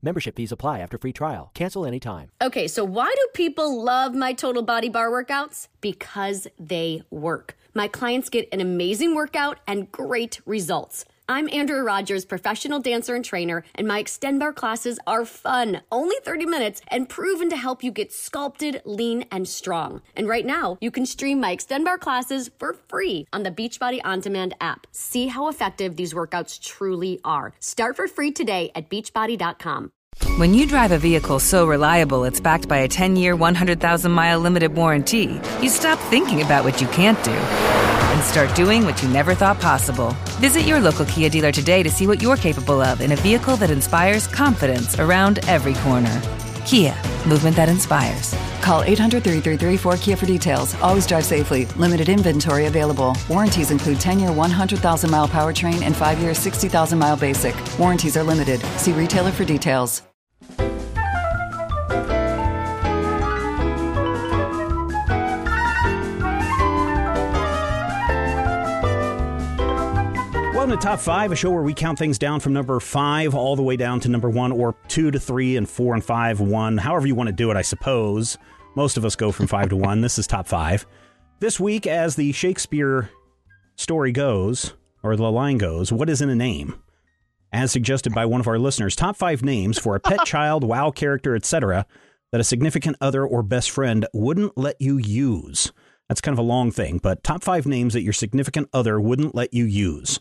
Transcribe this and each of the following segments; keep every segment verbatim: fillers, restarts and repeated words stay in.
Membership fees apply after free trial. Cancel anytime. Okay, so why do people love my Total Body Bar workouts? Because they work. My clients get an amazing workout and great results. I'm Andrea Rogers, professional dancer and trainer, and my Extend Bar classes are fun, only thirty minutes, and proven to help you get sculpted, lean, and strong. And right now, you can stream my Extend Bar classes for free on the Beachbody On Demand app. See how effective these workouts truly are. Start for free today at beachbody dot com. When you drive a vehicle so reliable it's backed by a ten-year, one hundred thousand mile limited warranty, you stop thinking about what you can't do and start doing what you never thought possible. Visit your local Kia dealer today to see what you're capable of in a vehicle that inspires confidence around every corner. Kia, movement that inspires. Call eight hundred, three three three, four K I A for details. Always drive safely. Limited inventory available. Warranties include ten-year, one hundred thousand mile powertrain and five-year, sixty thousand mile basic. Warranties are limited. See retailer for details. Welcome to Top five, a show where we count things down from number five all the way down to number one, or two to three, and four and five, one. However you want to do it, I suppose. Most of us go from five to one. This is Top five. This week, as the Shakespeare story goes, or the line goes, what is in a name? As suggested by one of our listeners, top five names for a pet child, WoW character, et cetera, that a significant other or best friend wouldn't let you use. That's kind of a long thing, but top five names that your significant other wouldn't let you use.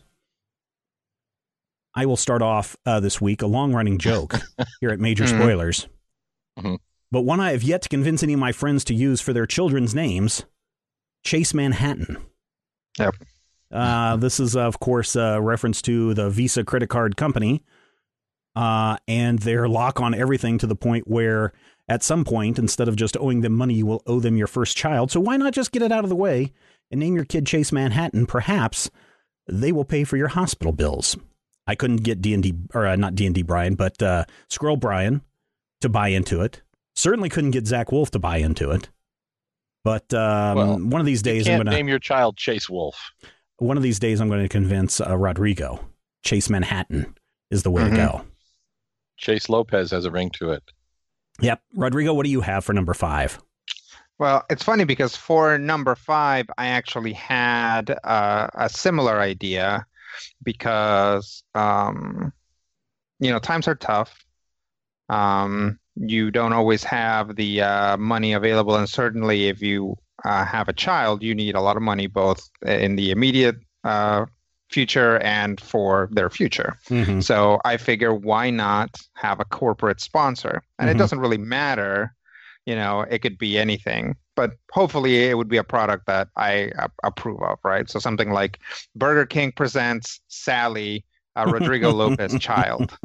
I will start off uh, this week, a long-running joke here at Major mm-hmm. Spoilers. Mm-hmm. But one I have yet to convince any of my friends to use for their children's names, Chase Manhattan. Yep. Uh, this is, of course, a reference to the Visa credit card company uh, and their lock on everything to the point where at some point, instead of just owing them money, you will owe them your first child. So why not just get it out of the way and name your kid Chase Manhattan? Perhaps they will pay for your hospital bills. I couldn't get D and D, or uh, not D and D Brian, but uh, Squirrel Brian to buy into it. Certainly couldn't get Zach Wolf to buy into it. But um, well, one of these days, you can't I'm going to name your child Chase Wolf. One of these days, I'm going to convince uh, Rodrigo Chase Manhattan is the way mm-hmm. to go. Chase Lopez has a ring to it. Yep. Rodrigo, what do you have for number five? Well, it's funny because for number five, I actually had uh, a similar idea because, um, you know, times are tough. Um, you don't always have the uh, money available. And certainly if you uh, have a child, you need a lot of money, both in the immediate uh, future and for their future. Mm-hmm. So I figure, why not have a corporate sponsor? And mm-hmm. it doesn't really matter. You know, it could be anything, but hopefully it would be a product that I uh, approve of, right? So something like Burger King presents Sally, uh, Rodrigo Lopez child.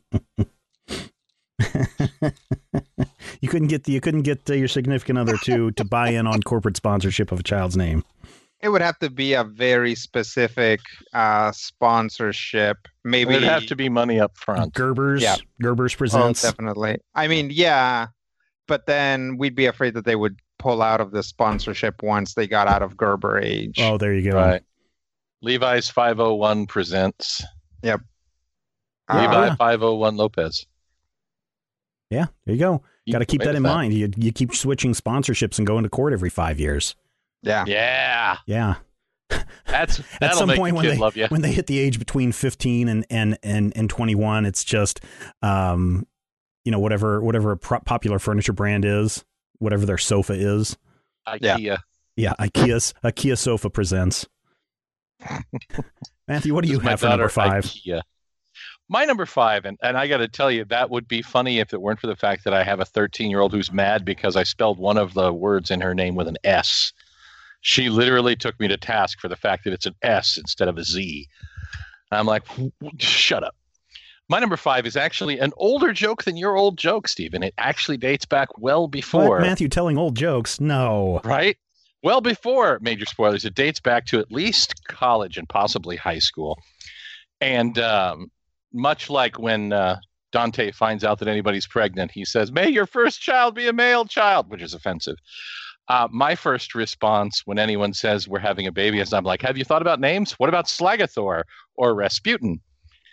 You couldn't get the, you couldn't get uh, your significant other to to buy in on corporate sponsorship of a child's name. It would have to be a very specific uh, sponsorship. Maybe it'd have to be money up front. Gerber's, yeah. Gerber's presents. Oh, definitely. I mean, yeah. But then we'd be afraid that they would pull out of the sponsorship once they got out of Gerber age. Oh, there you go. Right. Levi's five oh one presents. Yep. Levi uh, five oh one Lopez. Yeah, there you go. You got to keep that in that. mind. You you keep switching sponsorships and going to court every five years. Yeah. Yeah. Yeah. That's at some make point the when kid they love you. when they hit the age between fifteen and and and, and twenty-one, it's just um you know, whatever whatever a pro- popular furniture brand is, whatever their sofa is. IKEA. Yeah, yeah IKEA's IKEA sofa presents. Matthew, what do you have for number five? IKEA. My number five, and, and I got to tell you, that would be funny if it weren't for the fact that I have a thirteen-year-old who's mad because I spelled one of the words in her name with an S. She literally took me to task for the fact that it's an S instead of a Z. I'm like, shut up. My number five is actually an older joke than your old joke, Stephen. It actually dates back well before. What, Matthew telling old jokes? No. Right? Well before Major Spoilers. It dates back to at least college and possibly high school. And um, much like when uh, Dante finds out that anybody's pregnant, he says, "May your first child be a male child," which is offensive. Uh, my first response when anyone says we're having a baby is I'm like, have you thought about names? What about Slagathor or Rasputin?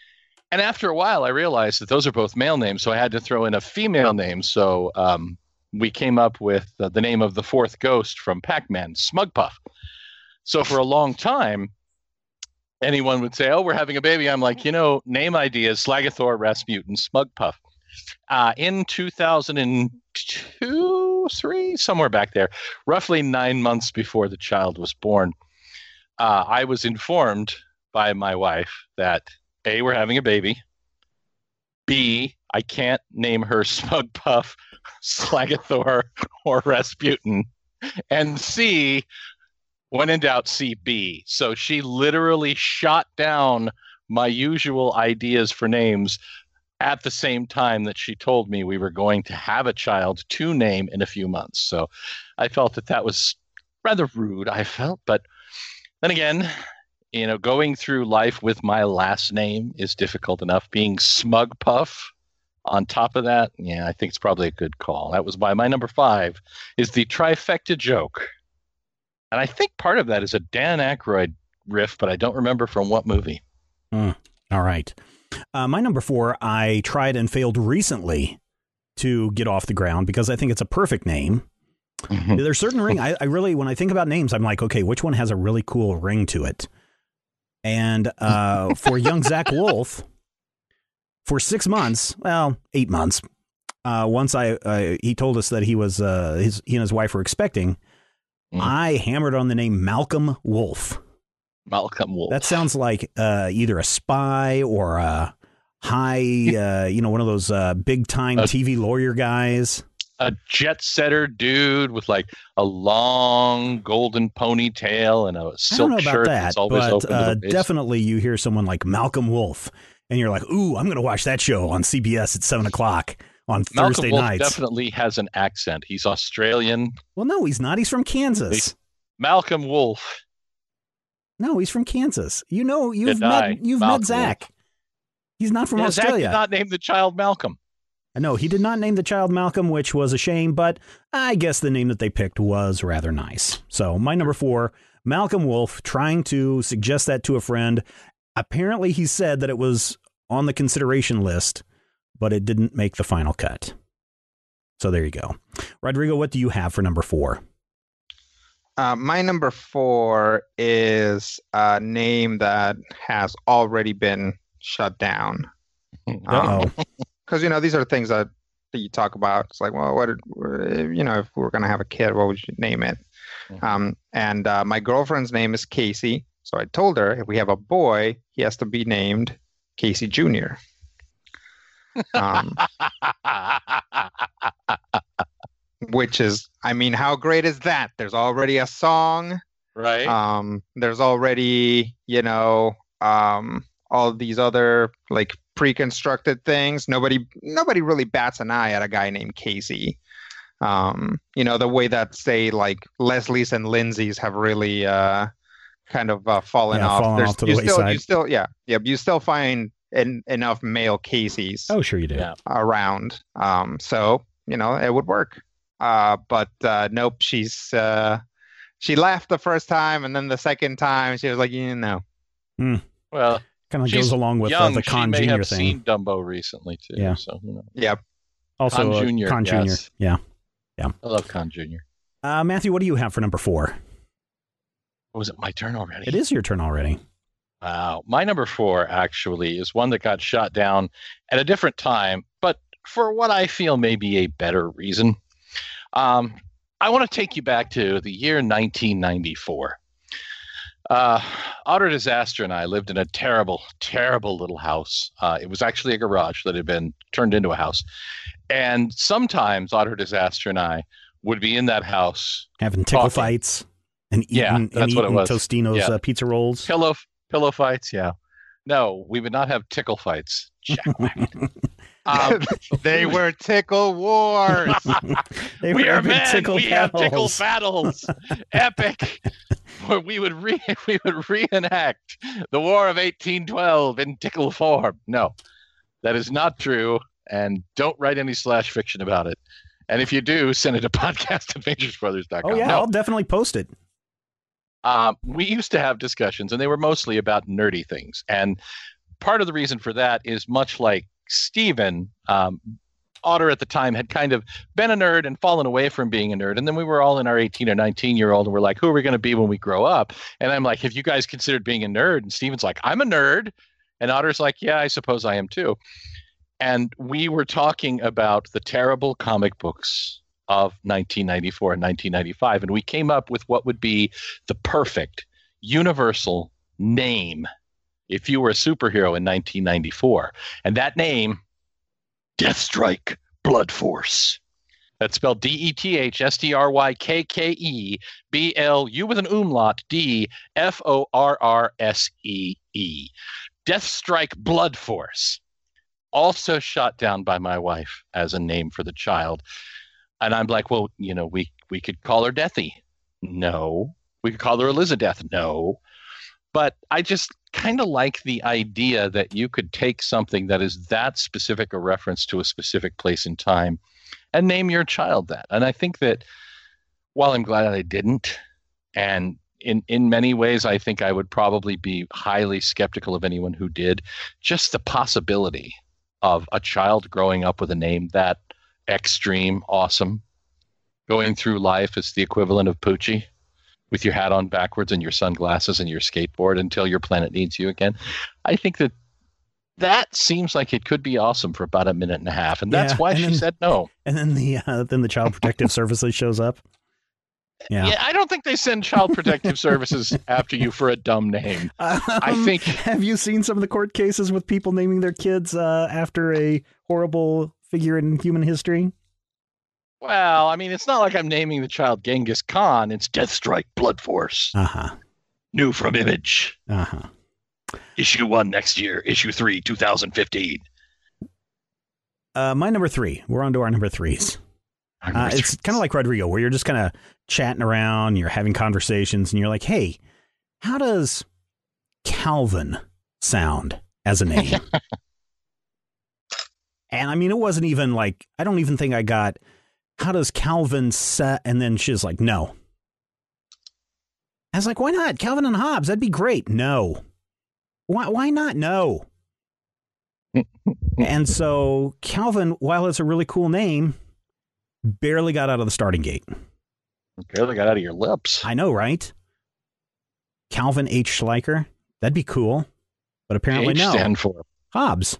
And after a while, I realized that those are both male names, so I had to throw in a female name. So um, we came up with uh, the name of the fourth ghost from Pac-Man, Smugpuff. So for a long time, anyone would say, oh, we're having a baby. I'm like, you know, name ideas, Slagathor, Rasputin, Smugpuff. Uh, in two thousand two, three, somewhere back there, roughly nine months before the child was born, uh, I was informed by my wife that A, we're having a baby. B, I can't name her Smugpuff, Slagathor, or Rasputin. And C, when in doubt, C B. So she literally shot down my usual ideas for names at the same time that she told me we were going to have a child to name in a few months. So I felt that that was rather rude, I felt. But then again, you know, going through life with my last name is difficult enough. Being Smugpuff on top of that, yeah, I think it's probably a good call. That was why my number five is the trifecta joke. And I think part of that is a Dan Aykroyd riff, but I don't remember from what movie. Mm, all right. Uh, my number four, I tried and failed recently to get off the ground because I think it's a perfect name. Mm-hmm. There's certain ring. I, I really, when I think about names, I'm like, okay, which one has a really cool ring to it? And uh, for young Zach Wolf, for six months, well, eight months, uh, once I uh, he told us that he was uh, his he and his wife were expecting, mm. I hammered on the name Malcolm Wolf. Malcolm Wolf. That sounds like uh, either a spy or a high, uh, you know, one of those uh, big time uh, T V lawyer guys. A jet setter dude with like a long golden ponytail and a silk I don't know about shirt that, that's always but open. Uh, to the definitely you hear someone like Malcolm Wolf and you're like, ooh, I'm going to watch that show on C B S at seven o'clock on Malcolm Thursday Wolf nights. Definitely has an accent. He's Australian. Well, no, he's not. He's from Kansas. He's Malcolm Wolf. No, he's from Kansas. You know, you've Good met eye, you've Malcolm met Zach. Wolf. He's not from yeah, Australia. Zach did not name the child Malcolm. No, he did not name the child Malcolm, which was a shame, but I guess the name that they picked was rather nice. So my number four, Malcolm Wolf, trying to suggest that to a friend. Apparently he said that it was on the consideration list, but it didn't make the final cut. So there you go. Rodrigo, what do you have for number four? Uh, my number four is a name that has already been shut down. Uh-oh. Um, Because, you know, these are things that, that you talk about. It's like, well, what, you know, if we're going to have a kid, what would you name it? Mm-hmm. Um, and uh, my girlfriend's name is Casey. So I told her if we have a boy, he has to be named Casey Junior Um, which is, I mean, how great is that? There's already a song. Right. Um, there's already, you know, um, all these other like pre-constructed things. Nobody, nobody really bats an eye at a guy named Casey. Um, you know, the way that say like Leslie's and Lindsay's have really uh, kind of uh, fallen yeah, off. Fallen There's, off to you the still, wayside. you still, yeah, yeah, you still find en- enough male Caseys Oh, sure you do. Yeah. around. Um, so you know, it would work. Uh, but uh, nope, she's uh, she laughed the first time, and then the second time she was like, you know, Hmm. Well, Kind of she's goes along with uh, young. the Con she may Junior have thing. seen Dumbo recently too. Yeah. So you know. yep. Also, Con uh, Junior, Con Junior. yes. Yeah. I love Con Junior Uh, Matthew, what do you have for number four? Was it my turn already? It is your turn already. Wow. My number four actually is one that got shot down at a different time, but for what I feel may be a better reason. Um, I want to take you back to the year nineteen ninety-four. Uh, Otter Disaster and I lived in a terrible, terrible little house. Uh, it was actually a garage that had been turned into a house. And sometimes Otter Disaster and I would be in that house Having tickle talking. fights and eating, Yeah, and that's what it eating was. Tostino's Yeah. uh, pizza rolls. Pillow pillow fights, yeah. No, we would not have tickle fights. Jack Wagon. Um, They were tickle wars. They we were are epic men. tickle we have tickle battles. battles. Epic. Where we would re- we would reenact the War of eighteen twelve in tickle form. No, that is not true. And don't write any slash fiction about it. And if you do, send it to podcast at ventures brothers dot com. Oh, yeah, No. I'll definitely post it. Um, we used to have discussions, and they were mostly about nerdy things. And part of the reason for that is much like Steven, um, Otter at the time had kind of been a nerd and fallen away from being a nerd. And then we were all in our eighteen or nineteen year old and we're like, who are we going to be when we grow up? And I'm like, have you guys considered being a nerd? And Steven's like, I'm a nerd. And Otter's like, yeah, I suppose I am too. And we were talking about the terrible comic books of nineteen ninety-four and nineteen ninety-five. And we came up with what would be the perfect universal name if you were a superhero in nineteen ninety-four. And that name, Deathstrike Blood Force. That's spelled D E T H S T R Y K K E B L U with an umlaut D F O R R S E E. Deathstrike Blood Force. Also shot down by my wife as a name for the child. And I'm like, well, you know, we, we could call her Deathy. No. We could call her Elizabeth. No. But I just kind of like the idea that you could take something that is that specific a reference to a specific place in time and name your child that. And I think that while I'm glad I didn't, and in, in many ways, I think I would probably be highly skeptical of anyone who did, just the possibility of a child growing up with a name that extreme, awesome, going through life as the equivalent of Poochie, with your hat on backwards and your sunglasses and your skateboard until your planet needs you again. I think that that seems like it could be awesome for about a minute and a half. And that's Yeah, why and she then- said no. And then the uh, then the Child Protective Services shows up. Yeah. Yeah, I don't think they send Child Protective Services after you for a dumb name. I Um, think- Have you seen some of the court cases with people naming their kids uh, after a horrible figure in human history? Well, I mean, it's not like I'm naming the child Genghis Khan. It's Deathstrike Blood Force. Uh huh. New from Image. Uh huh. Issue one next year. Issue three, two thousand fifteen. Uh, my number three. We're on to our number threes. Uh, it's kind of like Rodrigo, where you're just kind of chatting around, you're having conversations, and you're like, hey, how does Calvin sound as a name? And I mean, it wasn't even like, I don't even think I got, how does Calvin set? And then she's like, no. I was like, why not? Calvin and Hobbes, that'd be great. No. Why, why not? No. And so Calvin, while it's a really cool name, barely got out of the starting gate. Barely got out of your lips. I know, right? Calvin H. Schleicher. That'd be cool. But apparently H no. stand for. Hobbes.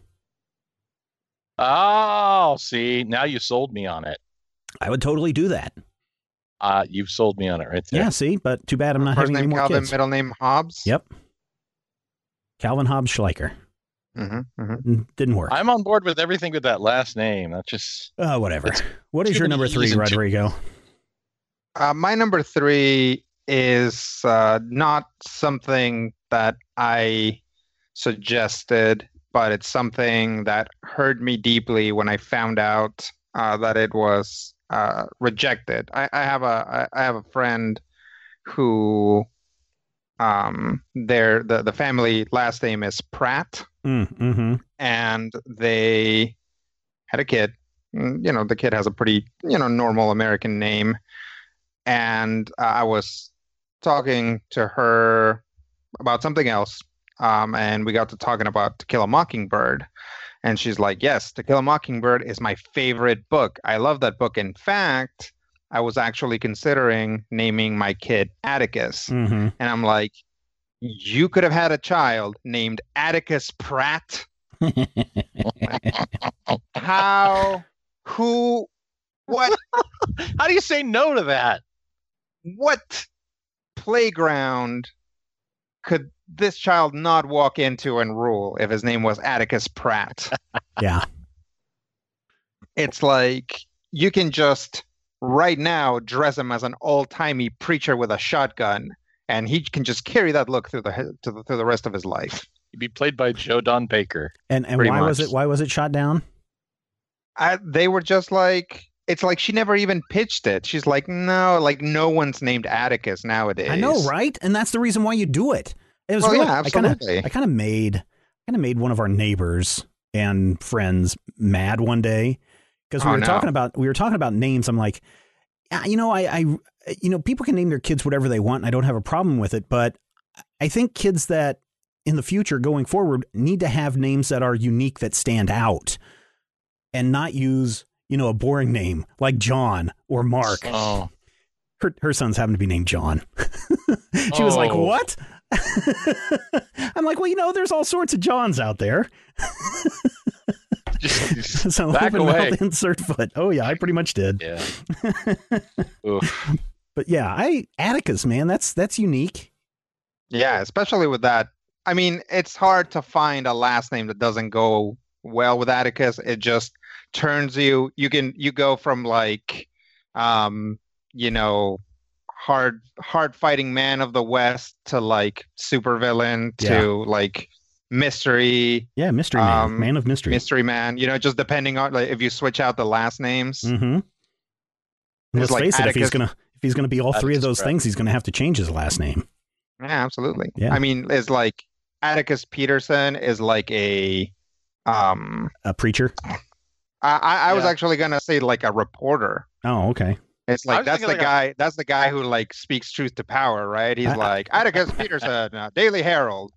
Oh, see, now you sold me on it. I would totally do that. Uh, you've sold me on it right there. Yeah, see? But too bad I'm not First having any name more Calvin, kids. middle name Hobbes. Yep. Calvin Hobbes Schleicher. Mm-hmm, mm-hmm. Didn't work. I'm on board with everything with that last name. That's just Uh, whatever. It's What is too your many number E's three, and too- Rodrigo? Uh, my number three is uh, not something that I suggested, but it's something that hurt me deeply when I found out uh, that it was uh, rejected. I, I have a I I have a friend who um their the, the family last name is Pratt, Mm, mm-hmm. and they had a kid. Mm, You know, the kid has a pretty, you know, normal American name. And uh, I was talking to her about something else. Um, and we got to talking about To Kill a Mockingbird. And she's like, yes, To Kill a Mockingbird is my favorite book. I love that book. In fact, I was actually considering naming my kid Atticus. Mm-hmm. And I'm like, you could have had a child named Atticus Pratt. How? Who? What? how do you say no to that? What playground could this child not walk into and rule if his name was Atticus Pratt? Yeah. It's like you can just right now dress him as an old-timey preacher with a shotgun, and he can just carry that look through the to the, through the rest of his life. He'd be played by Joe Don Baker. And and Pretty why was much. it why was it shot down? I, they were just like, it's like she never even pitched it. She's like, no, like no one's named Atticus nowadays. I know, right? And that's the reason why you do it. It was Well, really, yeah, I kind of absolutely. I kind of made kind of made one of our neighbors and friends mad one day because we Oh, were no. talking about we were talking about names. I'm like, yeah, you know, I, I you know, people can name their kids whatever they want. And I don't have a problem with it, but I think kids that in the future going forward need to have names that are unique, that stand out, and not use, you know, a boring name like John or Mark. Oh. Her, her sons happen to be named John. She oh. was like, what? I'm like, well, you know, there's all sorts of Johns out there. Just, just so back open away. mouth, insert foot. Oh yeah, I pretty much did. Yeah. Oof. But yeah, I Atticus, man, that's that's unique. Yeah, especially with that. I mean, it's hard to find a last name that doesn't go well with Atticus. It just turns you. You can you go from like, um, you know, hard hard fighting man of the West to like supervillain to Yeah. like mystery. Yeah, mystery man, Um, man of mystery. Mystery man. You know, just depending on like if you switch out the last names. Mm-hmm. There's Let's like face it, if he's Atticus- gonna if he's gonna be all three of Atticus those Pratt. things, he's gonna have to change his last name. Yeah, absolutely. Yeah. I mean, it's like Atticus Peterson is like a um A preacher. I I, I was Yeah. actually gonna say like a reporter. Oh, okay. It's I like was that's the thinking like guy that's the guy who like speaks truth to power, right? He's I- I- like Atticus Peterson, uh, Daily Herald.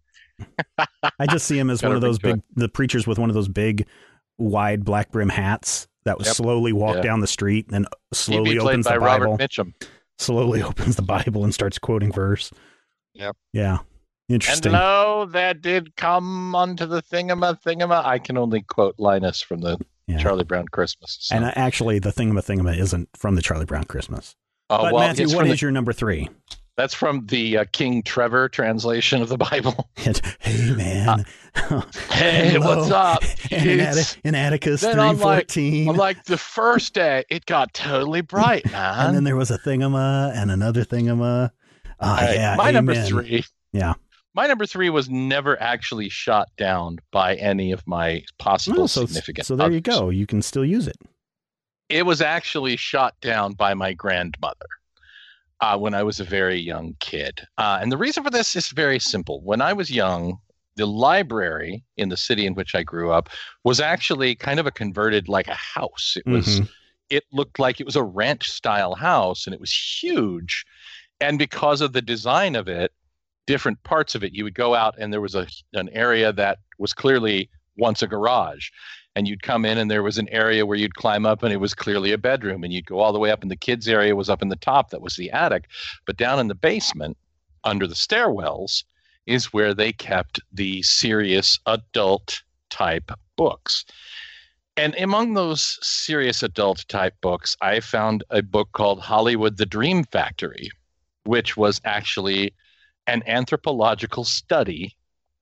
I just see him as Gotta one of those bring big the preachers with one of those big, wide black brim hats that would Yep. slowly walk Yeah. down the street and then He'd slowly be played opens by the Bible. Robert Mitchum. Slowly opens the Bible and starts quoting verse. Yep. Yeah. And Interesting. lo, there did come unto the thingama thingama. I can only quote Linus from the Yeah. Charlie Brown Christmas. so. And uh, actually, the thingama thingama isn't from the Charlie Brown Christmas. oh, but well, Matthew, it's what from is the- your number three? that's from the uh, King Trevor translation of the Bible. And, hey man, Hey, Hello. what's up? And in, It's- Atti- in Atticus Then three I'm like, fourteen, I'm like, the first day, it got totally bright, man. and then there was a thingama and another thingama. Ah, All right, yeah, my number amen. three. Yeah. My number three was never actually shot down by any of my possible Oh, so, significant so there you others. go. You can still use it. It was actually shot down by my grandmother uh, when I was a very young kid. Uh, and the reason for this is very simple. When I was young, the library in the city in which I grew up was actually kind of a converted like a house. It was Mhm. it looked like it was a ranch style house, and it was huge. And because of the design of it, different parts of it, you would go out and there was a an area that was clearly once a garage. And you'd come in and there was an area where you'd climb up and it was clearly a bedroom. And you'd go all the way up, and the kids' area was up in the top. That was the attic. But down in the basement, under the stairwells, is where they kept the serious adult type books. And among those serious adult type books, I found a book called Hollywood, the Dream Factory, which was actually an anthropological study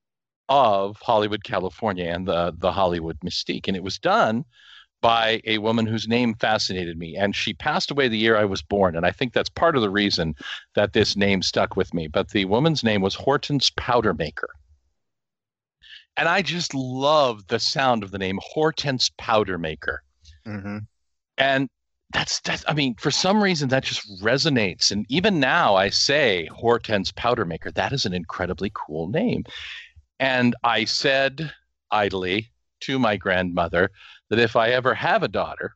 of Hollywood, California, and the, the Hollywood mystique. And it was done by a woman whose name fascinated me. And she passed away the year I was born. And I think that's part of the reason that this name stuck with me. But the woman's name was Hortense Powdermaker. And I just love the sound of the name Hortense Powdermaker. Mm-hmm. And that's, that's, I mean, for some reason that just resonates. And even now I say Hortense Powdermaker. That is an incredibly cool name. And I said idly to my grandmother that if I ever have a daughter,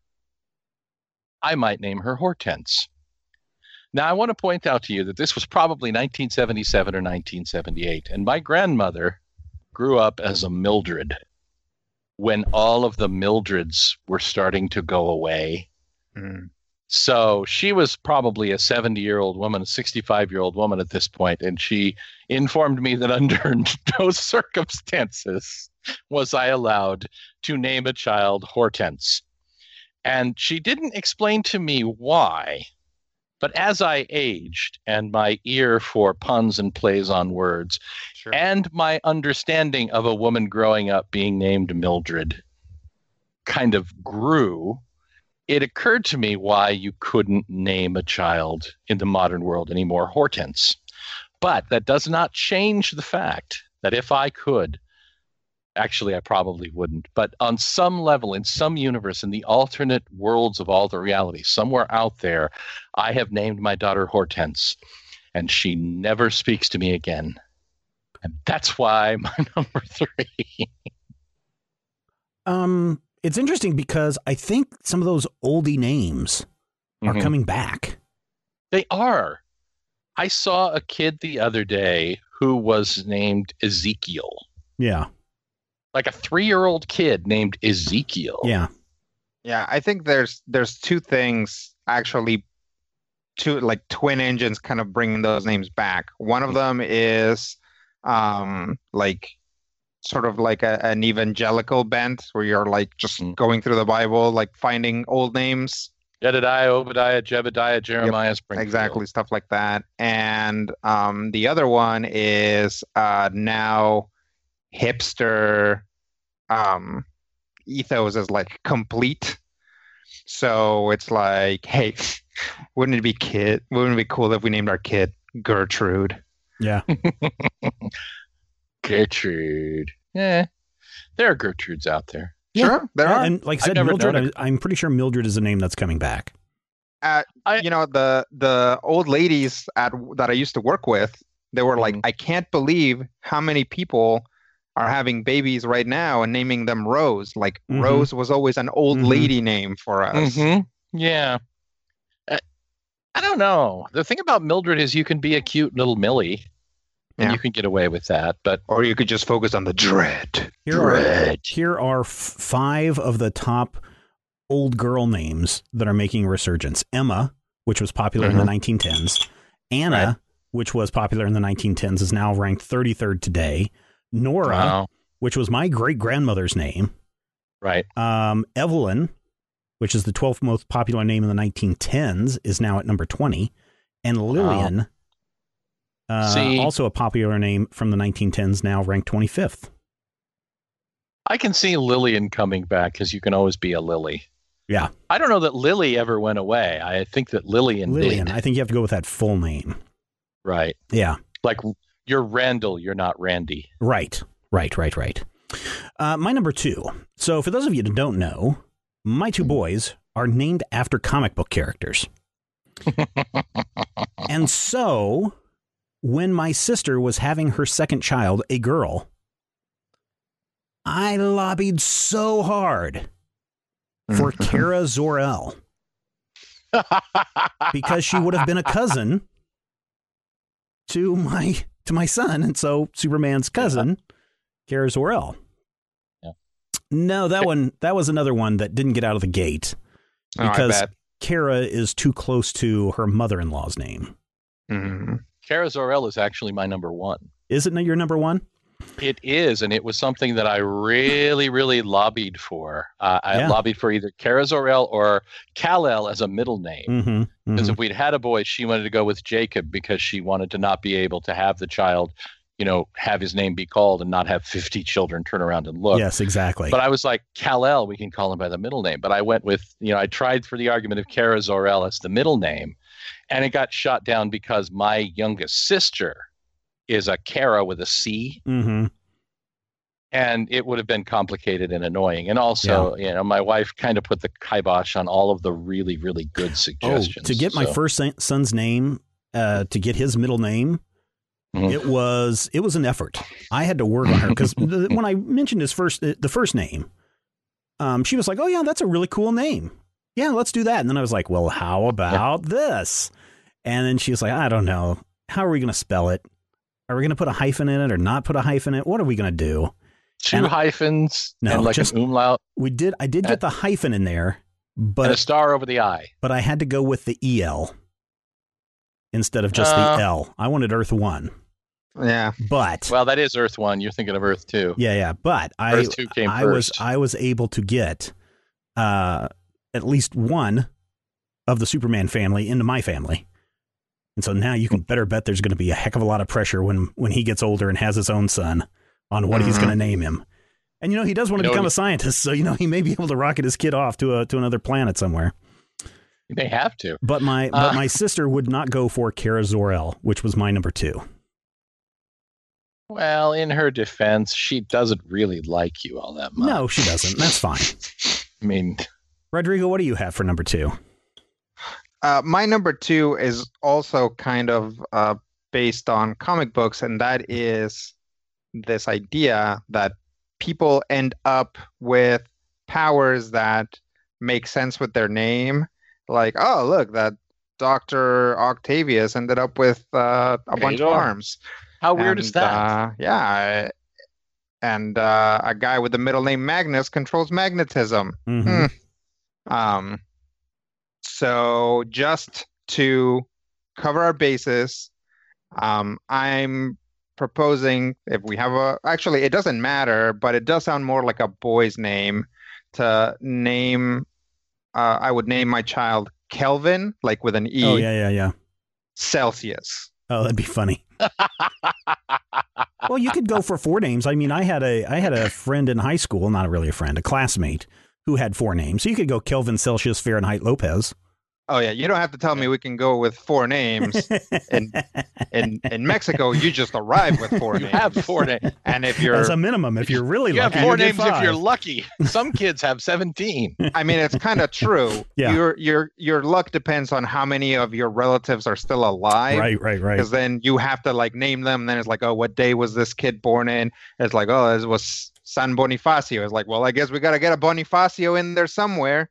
I might name her Hortense. Now, I want to point out to you that this was probably nineteen seventy-seven or nineteen seventy-eight. And my grandmother grew up as a Mildred when all of the Mildreds were starting to go away. Mm. So she was probably a seventy-year-old woman, a sixty-five-year-old woman at this point, and she informed me that under no circumstances was I allowed to name a child Hortense. And she didn't explain to me why, but as I aged and my ear for puns and plays on words, Sure. and my understanding of a woman growing up being named Mildred kind of grew, it occurred to me why you couldn't name a child in the modern world anymore Hortense. But that does not change the fact that if I could, actually I probably wouldn't, but on some level, in some universe, in the alternate worlds of all the realities, somewhere out there, I have named my daughter Hortense, and she never speaks to me again. And that's why my number three. Um, it's interesting because I think some of those oldie names are Mhm. coming back. They are. I saw a kid the other day who was named Ezekiel. Yeah. Like a three-year-old kid named Ezekiel. Yeah. Yeah, I think there's there's two things actually, two like twin engines kind of bringing those names back. One of them is um like sort of like a, an evangelical bent where you're like just Mm. going through the Bible, like finding old names. Jedediah, Obadiah, Jebediah, Jeremiah, Springfield. Exactly, stuff like that. And um, the other one is uh, now hipster um, ethos is like complete. So it's like, hey, wouldn't it be kid? Wouldn't it be cool if we named our kid Gertrude? Yeah. Gertrude. Yeah, there are Gertrudes out there. Sure, there Yeah, are. and like I I've said, never Mildred, known I, I'm pretty sure Mildred is a name that's coming back. Uh, I- you know, the the old ladies at that I used to work with, they were like, Mhm. I can't believe how many people are having babies right now and naming them Rose. Like Mhm. Rose was always an old Mhm. lady name for us. hmm Yeah. Uh, I don't know. The thing about Mildred is you can be a cute little Millie, and Yeah. you can get away with that. But Or you could just focus on the dread. Here are, Dread. here are f- five of the top old girl names that are making a resurgence. Emma, which was popular in the Mhm. nineteen tens. Anna, Right. which was popular in the nineteen tens, is now ranked thirty-third today. Nora, wow, which was my great grandmother's name. right. Um, Evelyn, which is the twelfth most popular name in the nineteen tens, is now at number twenty. And Lillian, uh, See- also a popular name from the nineteen tens, now ranked twenty-fifth. I can see Lillian coming back because you can always be a Lily. Yeah. I don't know that Lily ever went away. I think that Lillian, Lillian. did. I think you have to go with that full name. Right. Yeah. Like you're Randall, you're not Randy. Right. Right, right, right. Uh, my number two. So for those of you that don't know, my two boys are named after comic book characters. And so when my sister was having her second child, a girl, I lobbied so hard for Kara Zor-El because she would have been a cousin to my to my son, and so Superman's cousin, Kara Zor-El. Yeah. No, that one that was another one that didn't get out of the gate Oh, I because bet. Kara is too close to her mother-in-law's name. Mhm. Kara Zor-El is actually my number one. Isn't it your number one? It is, and it was something that I really, really lobbied for. Uh, I Yeah. lobbied for either Kara Zor-El or Kal-El as a middle name. Mm-hmm. Because if we'd had a boy, she wanted to go with Jacob because she wanted to not be able to have the child, you know, have his name be called and not have fifty children turn around and look. Yes, exactly. But I was like, Kal-El, we can call him by the middle name. But I went with, you know, I tried for the argument of Kara Zor-El as the middle name, and it got shot down because my youngest sister is a Kara with a C, mm-hmm. and it would have been complicated and annoying. And also, you know, my wife kind of put the kibosh on all of the really, really good Oh, suggestions. to get my So, first son- son's name, uh, to get his middle name, Mhm. it was it was an effort. I had to work on her because when I mentioned his first the first name, um, she was like, "Oh yeah, that's a really cool name. Yeah, let's do that." And then I was like, "Well, how about this?" And then she was like, "I don't know. How are we going to spell it? Are we going to put a hyphen in it or not put a hyphen in it? What are we going to do?" two and- hyphens No, and like just- an umlaut We did. I did get the hyphen in there, and a but star over the I. but I had to go with the E L instead of just Uh, the L. I wanted Earth One, Yeah. but Well, that is Earth One. You're thinking of Earth Two. yeah, yeah. But I Earth Two came I was first. I was able to get uh, at least one of the Superman family into my family. And so now you can better bet there's going to be a heck of a lot of pressure when, when he gets older and has his own son on what he's Mhm. going to name him. And, you know, he does want to You know, become he- a scientist. So, you know, he may be able to rocket his kid off to a, to another planet somewhere. They have to. But my, Uh. but my sister would not go for Kara Zor-El, which was my number two. Well, in her defense, she doesn't really like you all that much. No, she doesn't. That's fine. I mean, Rodrigo, what do you have for number two? Uh, my number two is also kind of uh, based on comic books, and that is this idea that people end up with powers that make sense with their name. Like, oh, look, that Doctor Octavius ended up with uh, a bunch of Vador. arms. How weird and, is that? Uh, yeah. And uh, a guy with the middle name Magnus controls magnetism. Mm-hmm. Hmm. Um, so just to cover our bases, um, I'm proposing if we have a, actually it doesn't matter, but it does sound more like a boy's name to name, uh, I would name my child Kelvin, like with an E. Oh, yeah, yeah, yeah. Celsius. Oh, that'd be funny. Well, you could go for four names. I mean, I had a I had a friend in high school, not really a friend, a classmate who had four names. So you could go Kelvin, Celsius, Fahrenheit, Lopez. Oh yeah, you don't have to tell me we can go with four names. In in in Mexico, you just arrive with four You names. have four names. And if you're, As a minimum, if you're really You have lucky, four you get names if five. you're lucky. Some kids have seventeen. I mean, it's kind of true. Yeah. Your your your luck depends on how many of your relatives are still alive. Right, right, right. Because then you have to like name them. And then it's like, oh, what day was this kid born in? It's like, oh, this was San Bonifacio. It's like, well, I guess we got to get a Bonifacio in there somewhere.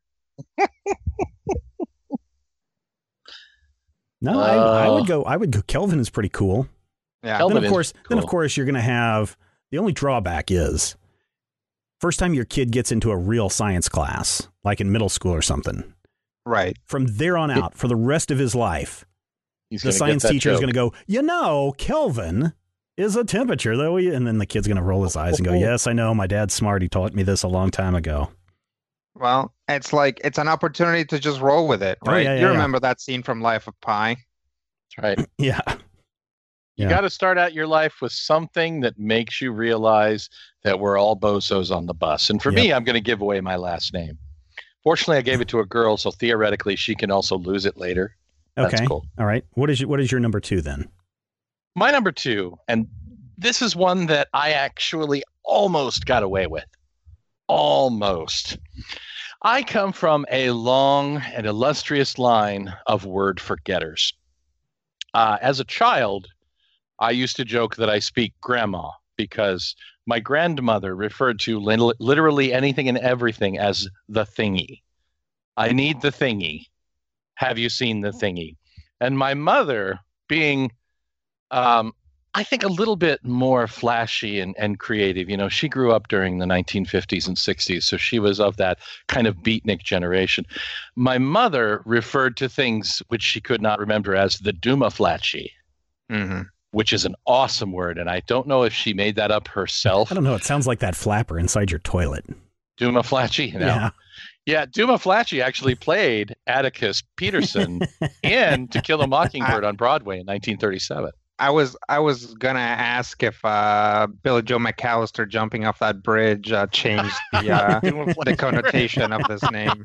No, I, I Oh. would go. I would go. Kelvin is pretty cool. Yeah. Kelvin then of is course, then of cool. course, you're going to have the only drawback is first time your kid gets into a real science class, like in middle school or something. Right. From there on out, for the rest of his life, He's the gonna get science that teacher is joke. going to go, you know, Kelvin is a temperature, though. And then the kid's going to roll his eyes and go, yes, I know. My dad's smart. He taught me this a long time ago. Well, it's like it's an opportunity to just roll with it, Oh, right? yeah, yeah, you yeah. remember that scene from Life of Pi? That's right. Yeah. You Yeah. got to start out your life with something that makes you realize that we're all bozos on the bus. And for me, I'm going to give away my last name. Fortunately, I gave it to a girl, so theoretically, she can also lose it later. That's Okay. cool. All right. What is your, what is your number two then? My number two, and this is one that I actually almost got away with. Almost. I come from a long and illustrious line of word forgetters. Uh, as a child, I used to joke that I speak grandma because my grandmother referred to lit- literally anything and everything as the thingy. I need the thingy. Have you seen the thingy? And my mother, being, um, I think, a little bit more flashy and, and creative. You know, she grew up during the nineteen fifties and sixties, so she was of that kind of beatnik generation. My mother referred to things which she could not remember as the Dumaflachi, Mm-hmm. which is an awesome word, and I don't know if she made that up herself. I don't know. It sounds like that flapper inside your toilet. Dumaflachi, you know? Yeah. Yeah, Dumaflachi actually played Atticus Peterson in To Kill a Mockingbird on Broadway in nineteen thirty-seven. I was I was gonna ask if uh, Billy Joe McAllister jumping off that bridge uh, changed the uh, the connotation of this name.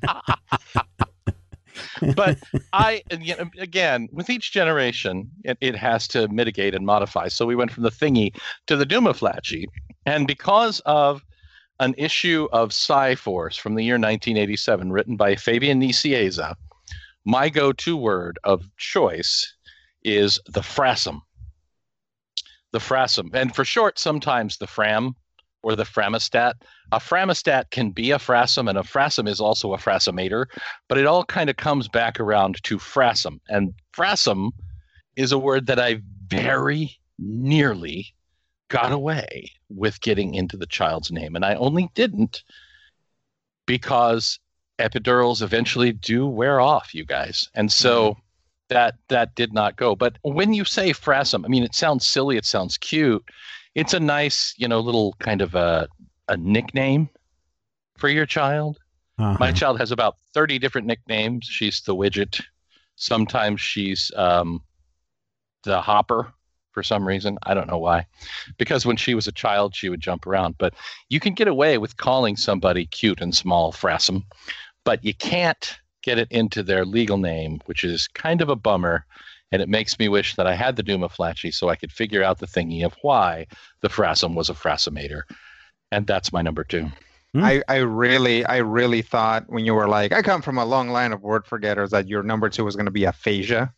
But I, you know, again, with each generation, it, it has to mitigate and modify. So we went from the thingy to the Dumaflachi. And because of an issue of Sci-Force from the year nineteen eighty-seven, written by Fabian Nicieza, my go-to word of choice is the frasum. The frasum. And for short, sometimes the fram or the framostat. A framostat can be a frasum, and a frasum is also a frasumator, but it all kind of comes back around to frasum. And frasum is a word that I very nearly got away with getting into the child's name. And I only didn't because epidurals eventually do wear off, you guys. And so that that did not go. But when you say frasum, I mean, it sounds silly, it sounds cute. It's a nice, you know, little kind of a, a nickname for your child. Uh-huh. My child has about thirty different nicknames. She's the widget. Sometimes she's um, the hopper for some reason. I don't know why. Because when she was a child, she would jump around. But you can get away with calling somebody cute and small frasum, but you can't get it into their legal name, which is kind of a bummer. And it makes me wish that I had the Dumaflachi so I could figure out the thingy of why the frasum was a frasumator. And that's my number two. Hmm. I, I really I really thought when you were like, I come from a long line of word forgetters, that your number two was going to be aphasia.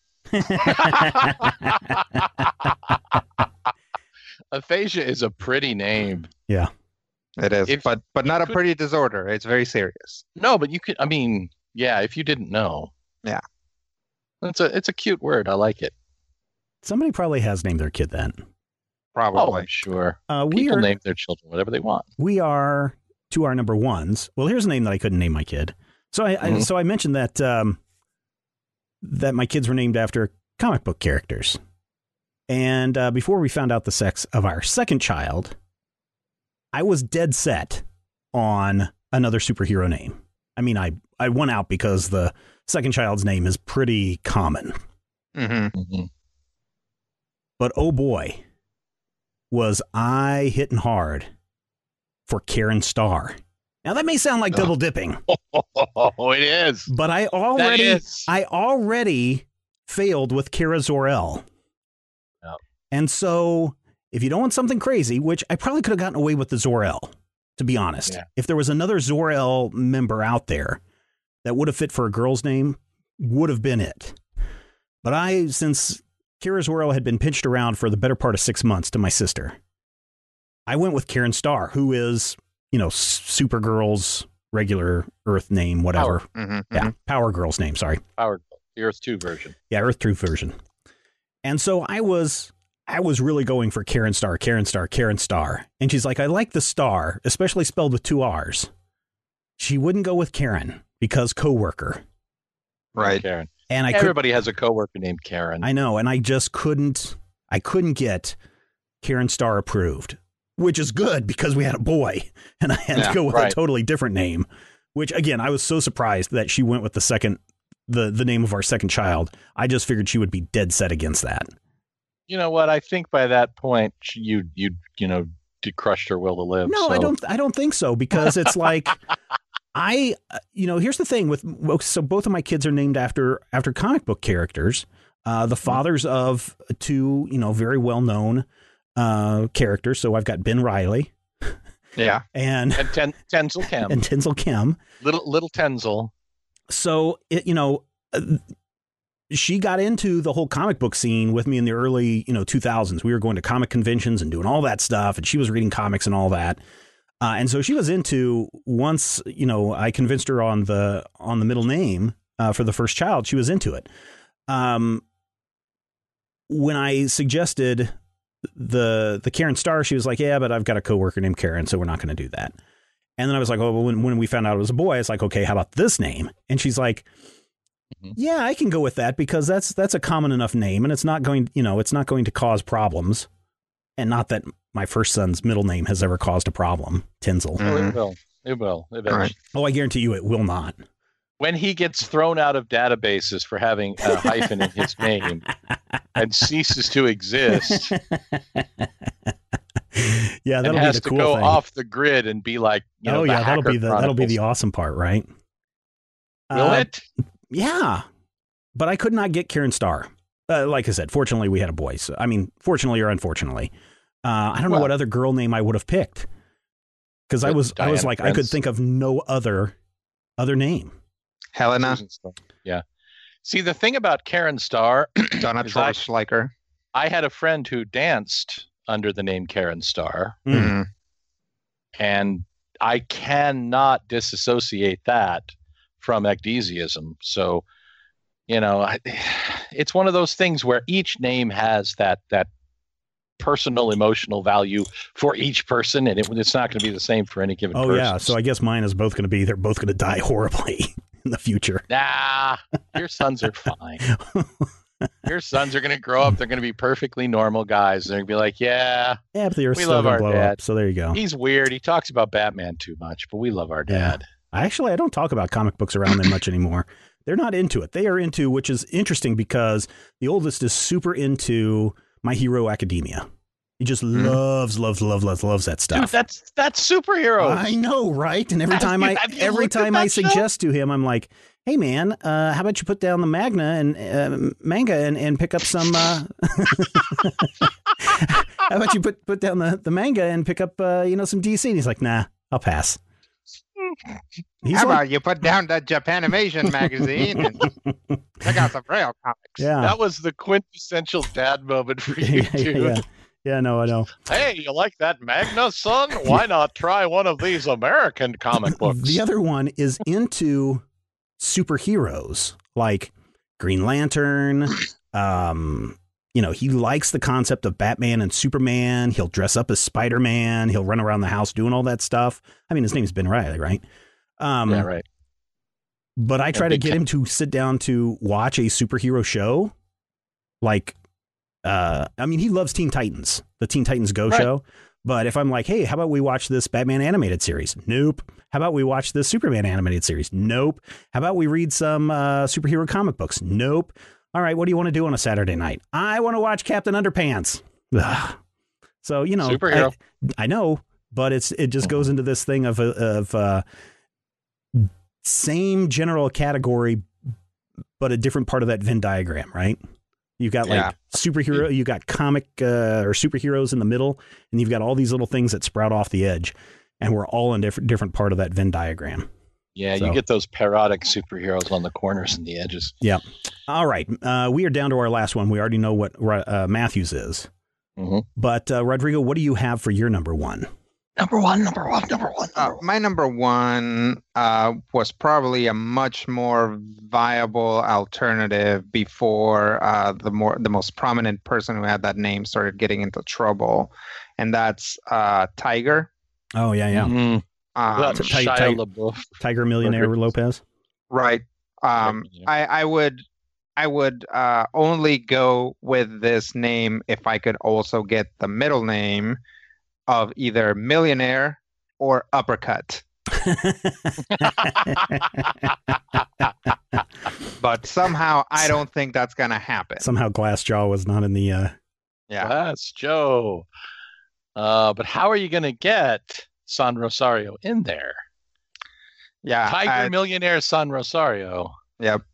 Aphasia is a pretty name. Yeah. It is, If but but not a could- pretty disorder. It's very serious. No, but you could, I mean, yeah, if you didn't know. Yeah. It's a, it's a cute word. I like it. Somebody probably has named their kid that. Probably. Oh, I'm sure. Uh, we People are name their children whatever they want. we are to our number ones. Well, here's a name that I couldn't name my kid. So I, Mhm. I so I mentioned that um, that my kids were named after comic book characters. And uh, before we found out the sex of our second child, I was dead set on another superhero name. I mean, I, I won out because the second child's name is pretty common. Mm-hmm. Mm-hmm. But oh boy, was I hitting hard for Karen Starr. Now that may sound like double dipping, Oh, it is. but I That already is. I already failed with Kara Zor-El. Yep. And so if you don't want something crazy, which I probably could have gotten away with the Zor-El, to be honest. Yeah. If there was another Zor-El member out there that would have fit for a girl's name, would have been it. But I, since Kara Zor-El had been pitched around for the better part of six months to my sister, I went with Karen Starr, who is, you know, Supergirl's regular Earth name, whatever. Power. Mm-hmm. Yeah, Power Girl's name, sorry. Power Girl, the Earth two version. Yeah, Earth two version. And so I was I was really going for Karen Starr, Karen Starr, Karen Starr. And she's like, I like the star, especially spelled with two R's. She wouldn't go with Karen because coworker. Right. Karen. And I could, Everybody has a coworker named Karen. I know, and I just couldn't I couldn't get Karen Starr approved, which is good because we had a boy and I had Yeah, to go with right. a totally different name, which again, I was so surprised that she went with the second the the name of our second child. I just figured she would be dead set against that. You know what? I think by that point, you you you know d- crushed her will to live. No, so. I don't. I don't think so because it's like I, uh, you know, here's the thing with so both of my kids are named after after comic book characters, uh, the fathers of two, you know, very well known uh, characters. So I've got Ben Reilly Yeah. and And ten, Tenzel Kim, and Tinsel Kim. little little Tenzel. So it, you know. Uh, she got into the whole comic book scene with me in the early, you know, two thousands. We were going to comic conventions and doing all that stuff, and she was reading comics and all that. Uh, and so she was into, once, you know, I convinced her on the on the middle name uh, for the first child, she was into it. Um, when I suggested the the Karen Starr, she was like, yeah, but I've got a coworker named Karen, so we're not going to do that. And then I was like, oh, well, when, when we found out it was a boy, it's like, okay, how about this name? And she's like, yeah, I can go with that because that's that's a common enough name and it's not going, you know, it's not going to cause problems. And not that my first son's middle name has ever caused a problem, Tinsel. Oh, it will. It will. Eventually. Right. Oh, I guarantee you it will not. When he gets thrown out of databases for having a hyphen in his name and ceases to exist Yeah, and that'll be has the to cool go thing. off the grid and be like, you know, oh the yeah, that'll Hacker be the that'll be the Chronicles. awesome part, right? Will Uh, it? Yeah, but I could not get Karen Starr. Uh, like I said, fortunately we had a boy. So, I mean, fortunately or unfortunately, uh, I don't know Well- what other girl name I would have picked because I But was I was Diana like I could Prince. think of no other other name. Helena, Susan Starr. Yeah. See, the thing about Karen Starr, Donna Is I- Schleicher. I had a friend who danced under the name Karen Starr, Mm. Mm. and I cannot disassociate that from ecdesiasm. So, you know, I, it's one of those things where each name has that that personal emotional value for each person, and it, it's not going to be the same for any given Oh person. yeah, so I guess mine is both going to be they're both going to die horribly in the future. Nah, your sons are fine. Your sons are going to grow up. They're going to be perfectly normal guys. They're going to be like, yeah, Yeah, but the Earth's We still love going our to blow dad. up. So there you go. he's weird. He talks about Batman too much, but we love our Yeah. dad. I actually I don't talk about comic books around them much anymore. They're not into it. They are into, which is interesting because the oldest is super into My Hero Academia. He just Hmm. loves, loves, loves, loves, loves that Dude, stuff. that's that's superheroes. I know, right? And every Have time you- I have you every looked at time I that show? suggest to him, I'm like, "Hey, man, uh, how about you put down the Magna and uh, manga and, and pick up some? Uh... how about you put put down the, the manga and pick up uh, you know some D C?" And he's like, "Nah, I'll pass." He's How like- about you put down the Japanimation magazine and check out some real comics? yeah, That was the quintessential dad moment for you, yeah, dude. yeah, yeah. No, I know. Hey, you like that Magna, son? Why not try one of these American comic books? The other one is into superheroes like Green Lantern, um, you know, he likes the concept of Batman and Superman. He'll dress up as Spider-Man. He'll run around the house doing all that stuff. I mean, his name's Ben Reilly, right? Um, yeah, right. But I try to get him to sit down to watch a superhero show. Like, uh, I mean, he loves Teen Titans, the Teen Titans Go right. show. But if I'm like, hey, how about we watch this Batman animated series? Nope. How about we watch this Superman animated series? Nope. How about we read some uh, superhero comic books? Nope. All right, what do you want to do on a Saturday night? I want to watch Captain Underpants. Ugh. So, you know, superhero. I, I know, but it's it just goes into this thing of of uh, same general category, but a different part of that Venn diagram, right? You've got like Yeah. superhero, you got comic uh, or superheroes in the middle, and you've got all these little things that sprout off the edge, and we're all in different different part of that Venn diagram. Yeah, So- you get those parodic superheroes on the corners and the edges. Yeah. All right. Uh, we are down to our last one. We already know what uh, Matthews is. Mm-hmm. But uh, Rodrigo, what do you have for your number one? Number one, number one, number one. Uh, Number one. my number one uh, was probably a much more viable alternative before uh, the more the most prominent person who had that name started getting into trouble, and that's uh, Tiger. Oh, yeah, yeah. Mhm. Um, Well, Ti- Shia Ti- LaBeouf. Tiger Millionaire Rodriguez. Lopez. right. Um, Yeah. I, I would I would uh, only go with this name if I could also get the middle name of either Millionaire or Uppercut. But somehow I don't think that's gonna happen. Somehow Glassjaw was not in the... Uh... Yeah. That's Joe. Uh, but how are you going to get San Rosario in there? Yeah. Tiger uh, Millionaire San Rosario. Yep.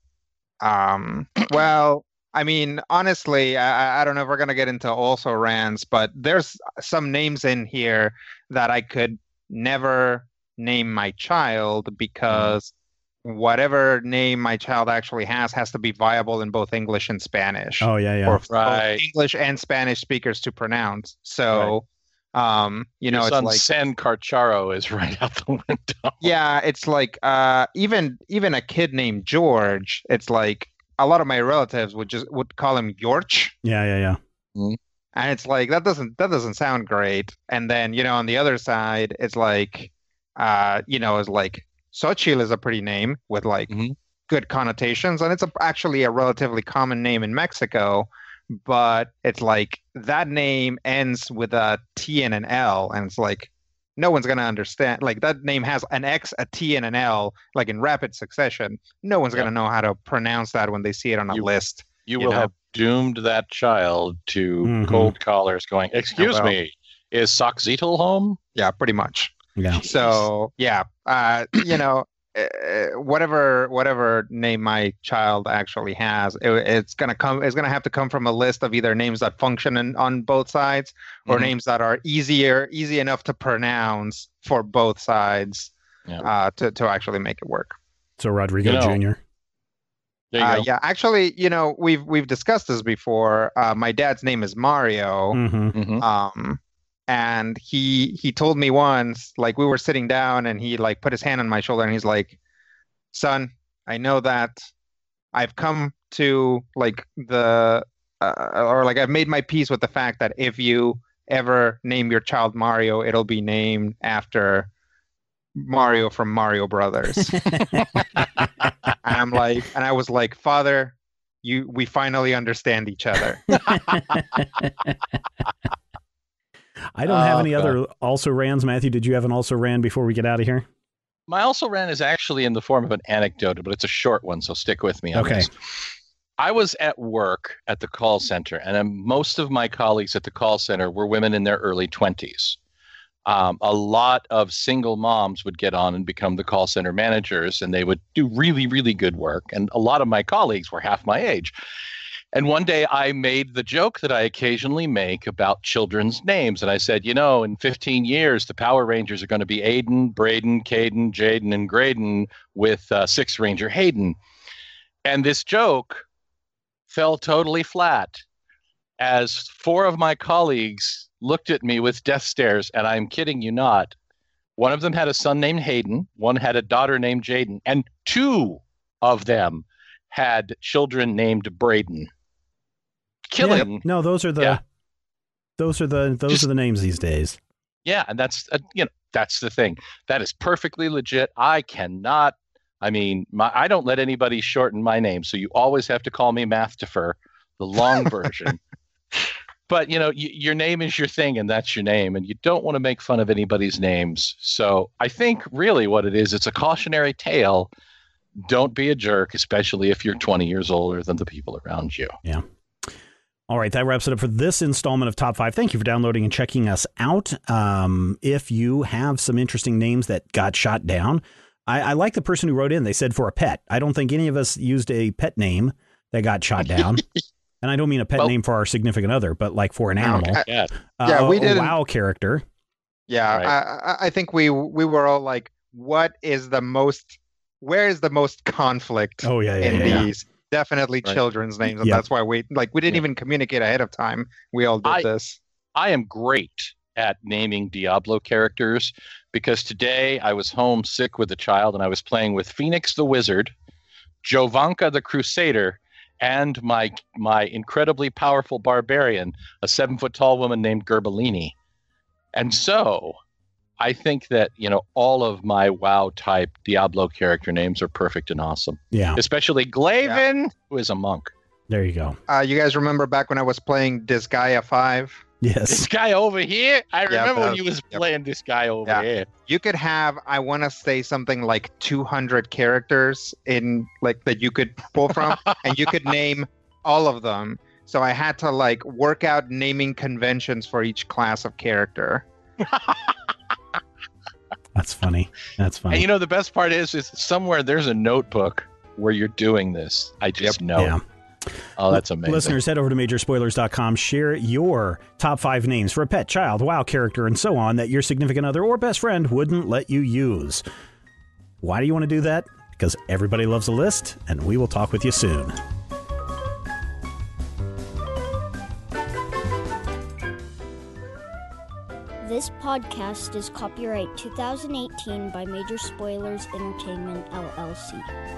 Um, well, I mean, honestly, I, I don't know if we're gonna get into also rants, but there's some names in here that I could never name my child because whatever name my child actually has has to be viable in both English and Spanish, Oh, yeah, yeah. or for Right. both English and Spanish speakers to pronounce. So, um, you know, Your it's son like. San Carcharo is right out the window. Yeah, it's like uh even even a kid named George, it's like a lot of my relatives would just would call him George. Yeah, yeah, yeah. And it's like that doesn't that doesn't sound great. And then, you know, on the other side, it's like uh, you know, it's like Xochitl is a pretty name with like Mhm. good connotations, and it's a, actually a relatively common name in Mexico, but it's like that name ends with a T and an L, and it's like no one's gonna understand. Like that name has an X, a T, and an L, like in rapid succession. No one's Yeah. gonna know how to pronounce that when they see it on a You- list. You You will know? have doomed that child to Mhm. cold callers going, excuse well. me, is Soxetl home? Yeah, pretty much. Yeah. So yeah, uh, you know, uh, whatever whatever name my child actually has, it, it's gonna come. It's gonna have to come from a list of either names that function in, on both sides, or Mhm. names that are easier, easy enough to pronounce for both sides, Yeah. uh, to to actually make it work. So Rodrigo You know, Junior There you Uh, go. yeah, actually, you know, we've we've discussed this before. Uh, my dad's name is Mario. Mm-hmm. Mhm. Um, and he he told me once, like we were sitting down, and he like put his hand on my shoulder, and he's like, "Son, I know that I've come to like the uh, or like I've made my peace with the fact that if you ever name your child Mario, it'll be named after Mario from Mario Brothers." And I'm like, and I was like, "Father, you we finally understand each other." I don't have Oh, any God. other also rans. Matthew, did you have an also ran before we get out of here? My also ran is actually in the form of an anecdote, but it's a short one, so stick with me on Okay. this. I was at work at the call center, and um, most of my colleagues at the call center were women in their early twenties. Um, a lot of single moms would get on and become the call center managers, and they would do really, really good work. And a lot of my colleagues were half my age. And one day I made the joke that I occasionally make about children's names. And I said, you know, in fifteen years, the Power Rangers are going to be Aiden, Braden, Caden, Jaden, and Graydon with uh, Sixth Ranger Hayden. And this joke fell totally flat as four of my colleagues looked at me with death stares. And I'm kidding you not. One of them had a son named Hayden. One had a daughter named Jaden. And two of them had children named Braden. Killian. Yeah, no, those are the Yeah. those are the those Just- are the names these days. Yeah, and that's uh, you know that's the thing. That is perfectly legit. I cannot. I mean, my, I don't let anybody shorten my name, so you always have to call me Mathtifer, the long version. But you know, y- your name is your thing, and that's your name, and you don't want to make fun of anybody's names. So I think really what it is, it's a cautionary tale. Don't be a jerk, especially if you're twenty years older than the people around you. Yeah. All right, that wraps it up for this installment of Top five. Thank you for downloading and checking us out. Um, if you have some interesting names that got shot down, I, I like the person who wrote in. They said for a pet. I don't think any of us used a pet name that got shot down. And I don't mean a pet Well- name for our significant other, but like for an animal. Okay. Yeah. Uh, Yeah, we a, didn't- a WoW character. Yeah, Right. I, I- I think we we were all like, what is the most, where is the most conflict Oh, yeah, yeah, in yeah, yeah. these? Definitely Right. children's names, and Yep. that's why we like we didn't Yeah. even communicate ahead of time. We all did I- this. I am great at naming Diablo characters because today I was homesick with a child and I was playing with Phoenix the Wizard, Jovanka the Crusader, and my my incredibly powerful barbarian, a seven foot tall woman named Gerbellini. And so I think that, you know, all of my WoW type Diablo character names are perfect and awesome, Yeah, especially Glaven, who is a monk. there you go. Uh, you guys remember back when I was playing Disgaea five? This Yes. guy over here, I Yeah, remember when that- you was yep. playing this guy over Yeah. here. You could have, I want to say something like two hundred characters in like that you could pull from, and you could name all of them. So I had to like work out naming conventions for each class of character. That's funny. That's funny. And you know, the best part is, is somewhere there's a notebook where you're doing this. I just know. yeah. Oh, that's amazing. Listeners, head over to major spoilers dot com. Share your top five names for a pet, child, WoW character, and so on that your significant other or best friend wouldn't let you use. Why do you want to do that? Because everybody loves a list, and we will talk with you soon. This podcast is copyright two thousand eighteen by Major Spoilers Entertainment, L L C.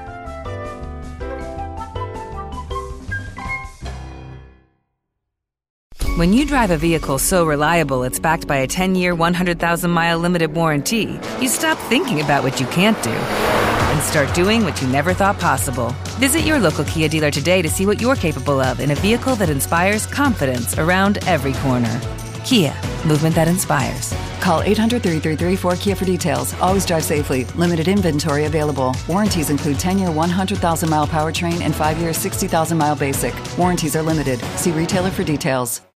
When you drive a vehicle so reliable it's backed by a ten-year, one hundred thousand mile limited warranty, you stop thinking about what you can't do and start doing what you never thought possible. Visit your local Kia dealer today to see what you're capable of in a vehicle that inspires confidence around every corner. Kia, movement that inspires. Call eight hundred, three three three, four K I A for details. Always drive safely. Limited inventory available. Warranties include ten-year, one hundred thousand mile powertrain and five-year, sixty thousand mile basic. Warranties are limited. See retailer for details.